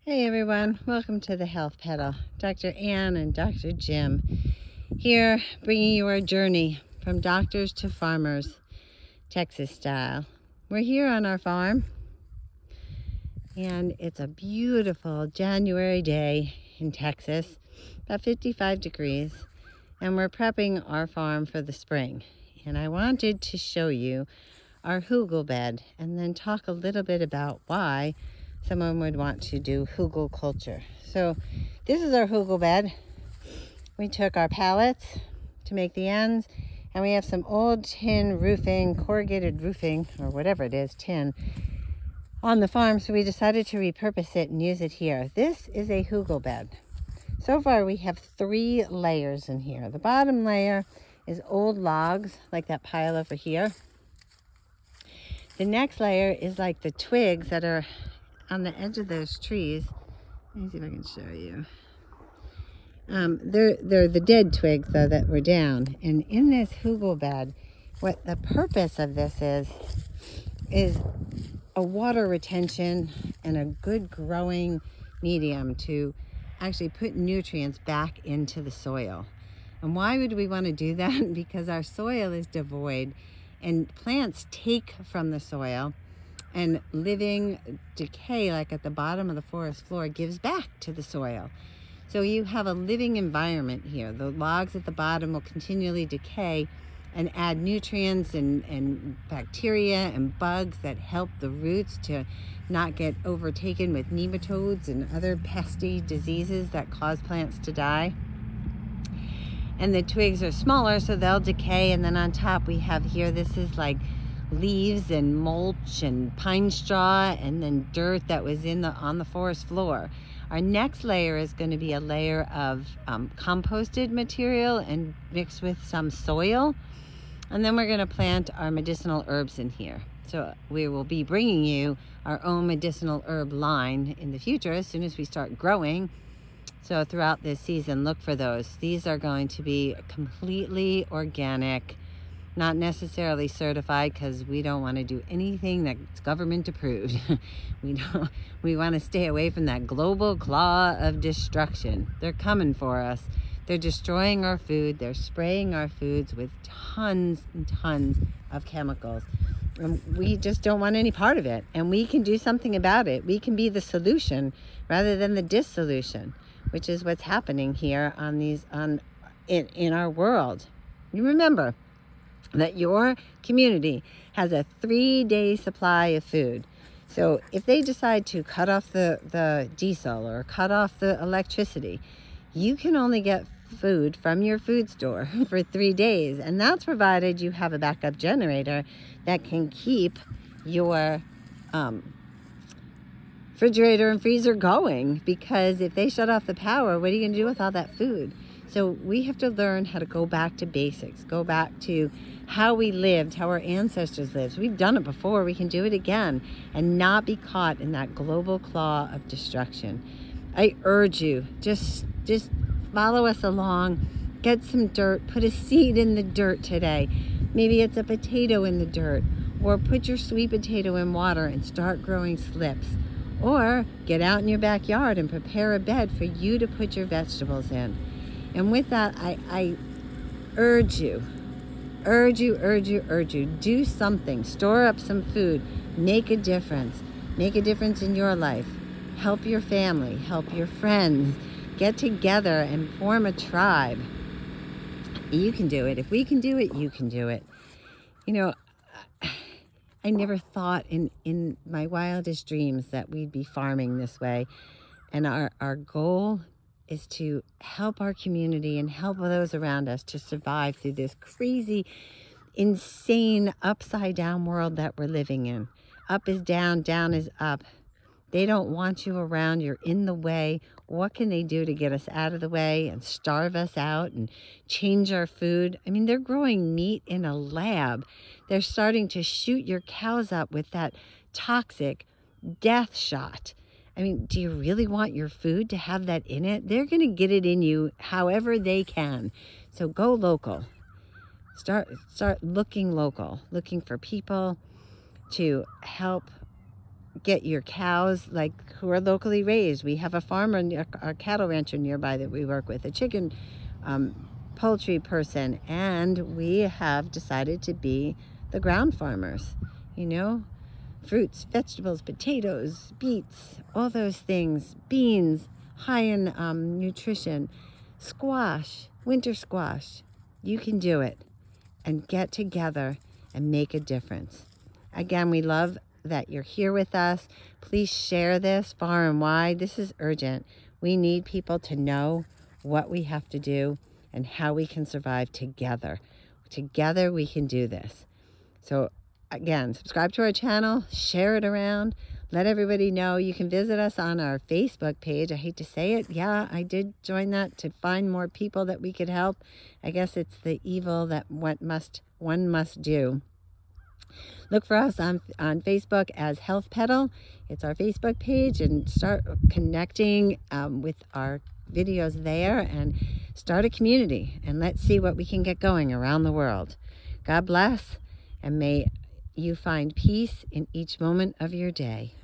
Hey everyone, welcome to the Health Pedal. Dr. Ann and Dr. Jim here bringing you our journey from doctors to farmers, Texas style. We're here on our farm and it's a beautiful January day in Texas, about 55 degrees, and we're prepping our farm for the spring. And I wanted to show you our hugel bed and then talk a little bit about why someone would want to do hugel culture. So this is our hugel bed. We took our pallets to make the ends, and we have some old tin roofing, corrugated roofing, or whatever it is, tin, on the farm, so we decided to repurpose it and use it here. This is a hugel bed. So far we have 3 layers in here. The bottom layer is old logs, like that pile over here. The next layer is like the twigs that are on the edge of those trees. Let me see if I can show you. They're the dead twigs though that were down. And in this hugel bed, what the purpose of this is a water retention and a good growing medium to actually put nutrients back into the soil. And why would we want to do that? Because our soil is devoid and plants take from the soil, and living decay, like at the bottom of the forest floor, gives back to the soil. So you have a living environment here. The logs at the bottom will continually decay and add nutrients and bacteria and bugs that help the roots to not get overtaken with nematodes and other pesky diseases that cause plants to die. And the twigs are smaller, so they'll decay. And then on top we have here, this is like leaves and mulch and pine straw, and then dirt that was on the forest floor. Our next layer is going to be a layer of composted material and mixed with some soil. And then we're going to plant our medicinal herbs in here. So we will be bringing you our own medicinal herb line in the future as soon as we start growing. So throughout this season, look for those. These are going to be completely organic, not necessarily certified, because we don't want to do anything that's government approved. We want to stay away from that global claw of destruction. They're coming for us. They're destroying our food. They're spraying our foods with tons and tons of chemicals. And we just don't want any part of it. And we can do something about it. We can be the solution rather than the dissolution, which is what's happening here in our world. You remember that your community has a 3-day supply of food. So if they decide to cut off the diesel or cut off the electricity, you can only get food from your food store for 3 days. And that's provided you have a backup generator that can keep your refrigerator and freezer going. Because if they shut off the power, what are you going to do with all that food? So we have to learn how to go back to basics, go back to how we lived, how our ancestors lived. We've done it before, we can do it again and not be caught in that global claw of destruction. I urge you, just follow us along, get some dirt, put a seed in the dirt today. Maybe it's a potato in the dirt, or put your sweet potato in water and start growing slips. Or get out in your backyard and prepare a bed for you to put your vegetables in. And with that, I urge you, do something. Store up some food. Make a difference. Make a difference in your life. Help your family. Help your friends. Get together and form a tribe. You can do it. If we can do it, you can do it. You know, I never thought in my wildest dreams that we'd be farming this way. And our goal is to help our community and help those around us to survive through this crazy, insane, upside down world that we're living in. Up is down, down is up. They don't want you around. You're in the way. What can they do to get us out of the way and starve us out and change our food? I mean, they're growing meat in a lab. They're starting to shoot your cows up with that toxic death shot. I mean, do you really want your food to have that in it? They're going to get it in you however they can. So go local. Start looking local, looking for people to help get your cows like who are locally raised. We have a farmer, a cattle rancher nearby that we work with, a chicken poultry person, and we have decided to be the ground farmers, you know, fruits, vegetables, potatoes, beets, all those things, beans, high in nutrition, squash, winter squash. You can do it and get together and make a difference. Again, we love that you're here with us. Please share this far and wide. This is urgent. We need people to know what we have to do and how we can survive together. Together we can do this. So again, subscribe to our channel, share it around, let everybody know. You can visit us on our Facebook page. I hate to say it. Yeah, I did join that to find more people that we could help. I guess it's the evil that one must do. Look for us on Facebook as Health Petal. It's our Facebook page, and start connecting with our videos there and start a community, and let's see what we can get going around the world. God bless, and may you find peace in each moment of your day.